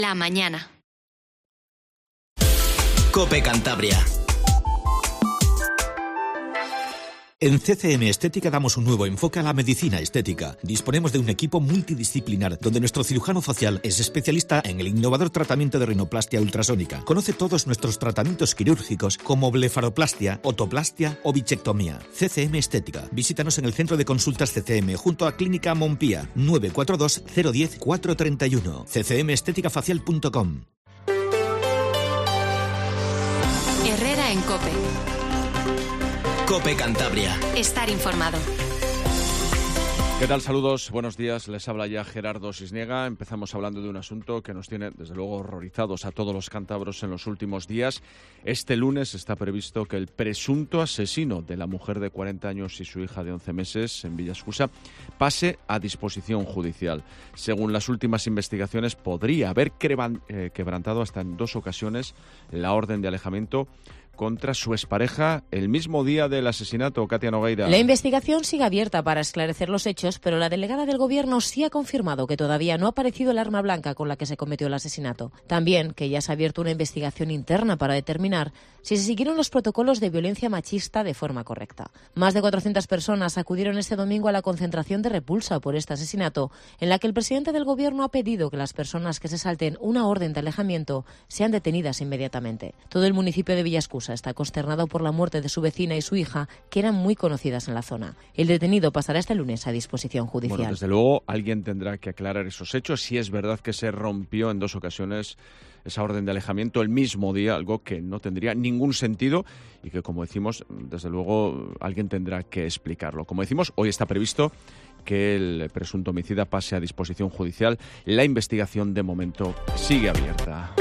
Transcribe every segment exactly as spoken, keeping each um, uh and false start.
La mañana. COPE Cantabria. En C C M Estética damos un nuevo enfoque a la medicina estética. Disponemos de un equipo multidisciplinar donde nuestro cirujano facial es especialista en el innovador tratamiento de rinoplastia ultrasónica. Conoce todos nuestros tratamientos quirúrgicos como blefaroplastia, otoplastia o bichectomía. C C M Estética. Visítanos en el centro de consultas C C M junto a Clínica Montpía, nueve cuatro dos, cero uno cero, cuatro tres uno. c c m estética facial punto com. Herrera en COPE. COPE Cantabria. Estar informado. ¿Qué tal? Saludos, buenos días. Les habla ya Gerardo Sisniega. Empezamos hablando de un asunto que nos tiene, desde luego, horrorizados a todos los cántabros en los últimos días. Este lunes está previsto que el presunto asesino de la mujer de cuarenta años y su hija de once meses en Villascusa pase a disposición judicial. Según las últimas investigaciones, podría haber quebrantado hasta en dos ocasiones la orden de alejamiento contra su expareja el mismo día del asesinato. Katia Nogueira. La investigación sigue abierta para esclarecer los hechos, pero la delegada del Gobierno sí ha confirmado que todavía no ha aparecido el arma blanca con la que se cometió el asesinato. También que ya se ha abierto una investigación interna para determinar si se siguieron los protocolos de violencia machista de forma correcta. Más de cuatrocientas personas acudieron este domingo a la concentración de repulsa por este asesinato, en la que el presidente del Gobierno ha pedido que las personas que se salten una orden de alejamiento sean detenidas inmediatamente. Todo el municipio de Villascusa está consternado por la muerte de su vecina y su hija, que eran muy conocidas en la zona. El detenido pasará este lunes a disposición judicial. Bueno, desde luego, alguien tendrá que aclarar esos hechos. Si es verdad que se rompió en dos ocasiones esa orden de alejamiento el mismo día, algo que no tendría ningún sentido y que, como decimos, desde luego alguien tendrá que explicarlo. Como decimos, hoy está previsto que el presunto homicida pase a disposición judicial. La investigación, de momento, sigue abierta.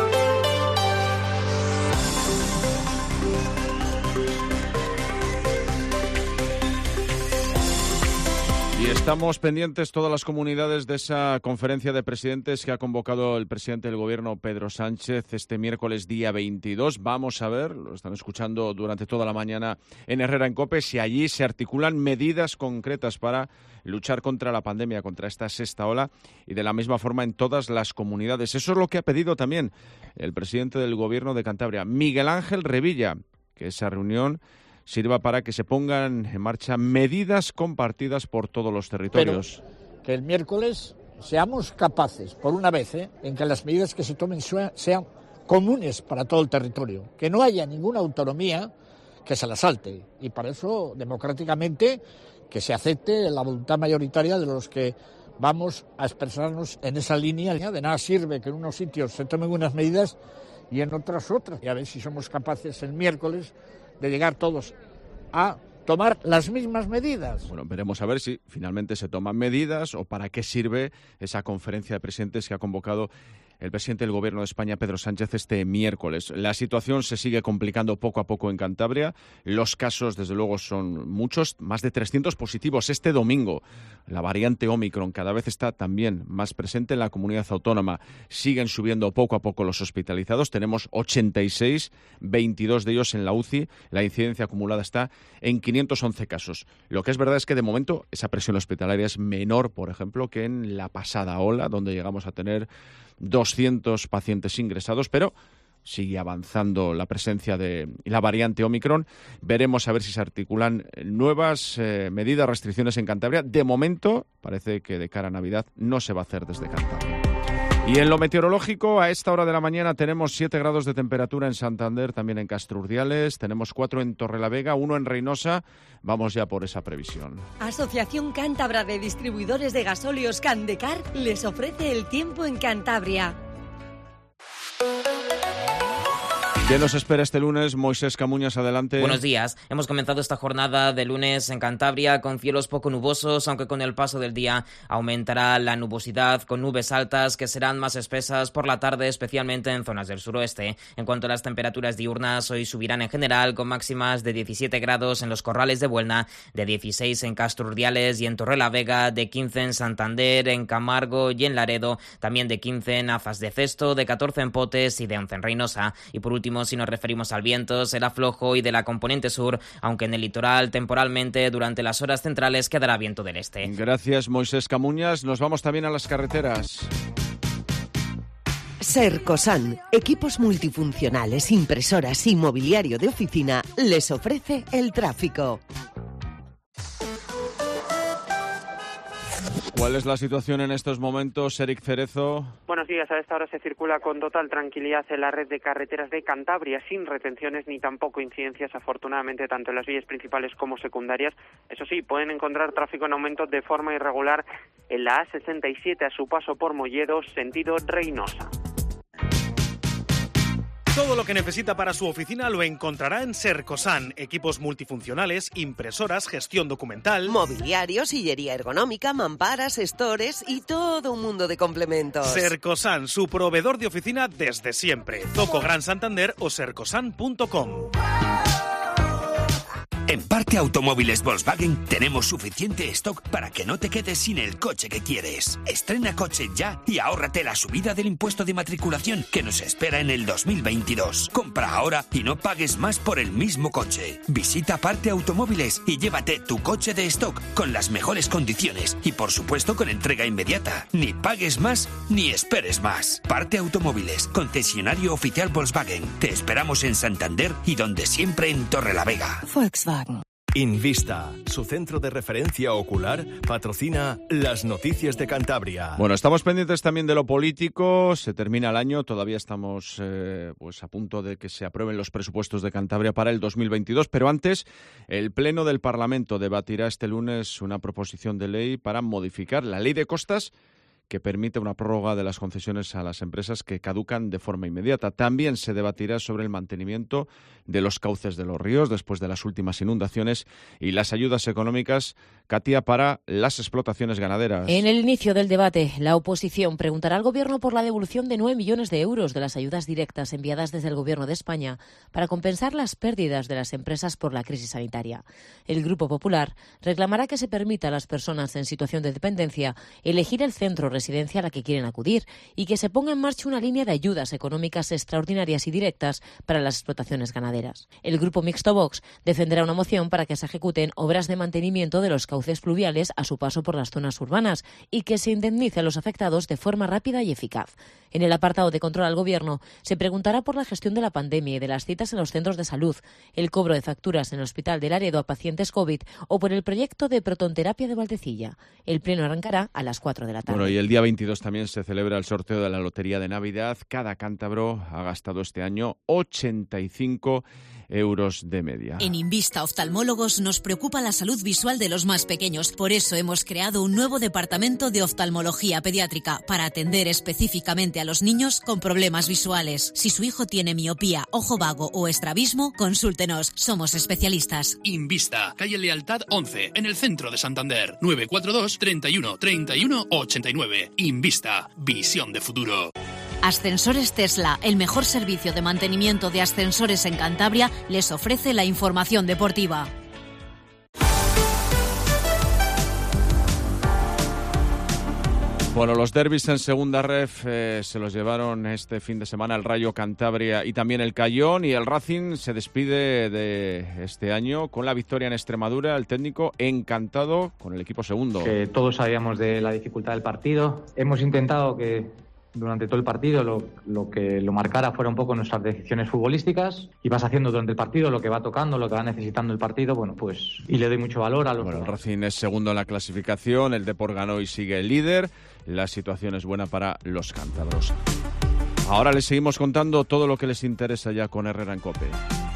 Y estamos pendientes todas las comunidades de esa conferencia de presidentes que ha convocado el presidente del Gobierno, Pedro Sánchez, este miércoles día veintidós. Vamos a ver, lo están escuchando durante toda la mañana en Herrera en COPE, si allí se articulan medidas concretas para luchar contra la pandemia, contra esta sexta ola, y de la misma forma en todas las comunidades. Eso es lo que ha pedido también el presidente del Gobierno de Cantabria, Miguel Ángel Revilla, que esa reunión sirva para que se pongan en marcha medidas compartidas por todos los territorios. Pero que el miércoles seamos capaces, por una vez, ¿eh? en que las medidas que se tomen sean comunes para todo el territorio, que no haya ninguna autonomía que se la salte. Y para eso, democráticamente, que se acepte la voluntad mayoritaria de los que vamos a expresarnos en esa línea. De nada sirve que en unos sitios se tomen unas medidas y en otras otras. Y a ver si somos capaces el miércoles de llegar todos a tomar las mismas medidas. Bueno, veremos a ver si finalmente se toman medidas o para qué sirve esa conferencia de presidentes que ha convocado el presidente del Gobierno de España, Pedro Sánchez, este miércoles. La situación se sigue complicando poco a poco en Cantabria. Los casos, desde luego, son muchos, más de trescientos positivos este domingo. La variante Omicron cada vez está también más presente en la comunidad autónoma. Siguen subiendo poco a poco los hospitalizados. Tenemos ochenta y seis, veintidós de ellos en la U C I. La incidencia acumulada está en quinientos once casos. Lo que es verdad es que, de momento, esa presión hospitalaria es menor, por ejemplo, que en la pasada ola, donde llegamos a tener doscientos pacientes ingresados, pero sigue avanzando la presencia de la variante Omicron. Veremos a ver si se articulan nuevas eh, medidas, restricciones en Cantabria. De momento, parece que de cara a Navidad no se va a hacer desde Cantabria. Y en lo meteorológico, a esta hora de la mañana tenemos siete grados de temperatura en Santander, también en Castrurdiales, tenemos cuatro en Torrelavega, uno en Reynosa. Vamos ya por esa previsión. Asociación Cántabra de Distribuidores de Gasóleos Candecar les ofrece el tiempo en Cantabria. ¿Qué nos espera este lunes? Moisés Camuñas, adelante. Buenos días. Hemos comenzado esta jornada de lunes en Cantabria con cielos poco nubosos, aunque con el paso del día aumentará la nubosidad con nubes altas que serán más espesas por la tarde, especialmente en zonas del suroeste. En cuanto a las temperaturas diurnas, hoy subirán en general con máximas de diecisiete grados en los Corrales de Buelna, de dieciséis en Castrurdiales y en Torrelavega, de quince en Santander, en Camargo y en Laredo, también de quince en Azas de Cesto, de catorce en Potes y de once en Reynosa. Y por último, si nos referimos al viento, será flojo y de la componente sur, aunque en el litoral temporalmente durante las horas centrales quedará viento del este. Gracias, Moisés Camuñas. Nos vamos también a las carreteras. Sercosan, equipos multifuncionales, impresoras y mobiliario de oficina, les ofrece el tráfico. ¿Cuál es la situación en estos momentos, Eric Cerezo? Buenos días. A esta hora se circula con total tranquilidad en la red de carreteras de Cantabria, sin retenciones ni tampoco incidencias, afortunadamente, tanto en las vías principales como secundarias. Eso sí, pueden encontrar tráfico en aumento de forma irregular en la A sesenta y siete a su paso por Molledo, sentido Reynosa. Todo lo que necesita para su oficina lo encontrará en Sercosan. Equipos multifuncionales, impresoras, gestión documental, mobiliario, sillería ergonómica, mamparas, stores y todo un mundo de complementos. Sercosan, su proveedor de oficina desde siempre. Zoco Gran Santander o sercosan punto com. En Parte Automóviles Volkswagen tenemos suficiente stock para que no te quedes sin el coche que quieres. Estrena coche ya y ahórrate la subida del impuesto de matriculación que nos espera en el dos mil veintidós. Compra ahora y no pagues más por el mismo coche. Visita Parte Automóviles y llévate tu coche de stock con las mejores condiciones y por supuesto con entrega inmediata. Ni pagues más ni esperes más. Parte Automóviles, concesionario oficial Volkswagen. Te esperamos en Santander y donde siempre en Torrelavega. Volkswagen. Invista, su centro de referencia ocular, patrocina las noticias de Cantabria. Bueno, estamos pendientes también de lo político. Se termina el año, todavía estamos eh, pues a punto de que se aprueben los presupuestos de Cantabria para el dos mil veintidós, pero antes el Pleno del Parlamento debatirá este lunes una proposición de ley para modificar la Ley de Costas, que permite una prórroga de las concesiones a las empresas que caducan de forma inmediata. También se debatirá sobre el mantenimiento de los cauces de los ríos después de las últimas inundaciones y las ayudas económicas, Katia, para las explotaciones ganaderas. En el inicio del debate, la oposición preguntará al Gobierno por la devolución de nueve millones de euros de las ayudas directas enviadas desde el Gobierno de España para compensar las pérdidas de las empresas por la crisis sanitaria. El Grupo Popular reclamará que se permita a las personas en situación de dependencia elegir el centro residencia a la que quieren acudir y que se ponga en marcha una línea de ayudas económicas extraordinarias y directas para las explotaciones ganaderas. El Grupo Mixto Vox defenderá una moción para que se ejecuten obras de mantenimiento de los cauces fluviales a su paso por las zonas urbanas y que se indemnice a los afectados de forma rápida y eficaz. En el apartado de control al Gobierno se preguntará por la gestión de la pandemia y de las citas en los centros de salud, el cobro de facturas en el Hospital de Laredo a pacientes COVID o por el proyecto de protonterapia de Valdecilla. El pleno arrancará a las cuatro de la tarde. Bueno, y el día veintidós también se celebra el sorteo de la Lotería de Navidad. Cada cántabro ha gastado este año ochenta y cinco euros de media. En Invista Oftalmólogos nos preocupa la salud visual de los más pequeños. Por eso hemos creado un nuevo departamento de oftalmología pediátrica para atender específicamente a los niños con problemas visuales. Si su hijo tiene miopía, ojo vago o estrabismo, consúltenos. Somos especialistas. Invista, calle Lealtad once, en el centro de Santander. nueve cuatro dos, treinta y uno, treinta y uno, ochenta y nueve. Invista, visión de futuro. Ascensores Tesla, el mejor servicio de mantenimiento de ascensores en Cantabria, les ofrece la información deportiva. Bueno, los derbis en segunda ref eh, se los llevaron este fin de semana el Rayo Cantabria y también el Cayón, y el Racing se despide de este año con la victoria en Extremadura. El técnico encantado con el equipo segundo. Que todos sabíamos de la dificultad del partido. Hemos intentado que durante todo el partido lo, lo que lo marcara fuera un poco nuestras decisiones futbolísticas, y vas haciendo durante el partido lo que va tocando, lo que va necesitando el partido, bueno, pues, y le doy mucho valor a los... Bueno, el Racing es segundo en la clasificación, el Depor ganó y sigue el líder, la situación es buena para los cántabros. Ahora les seguimos contando todo lo que les interesa ya con Herrera en COPE.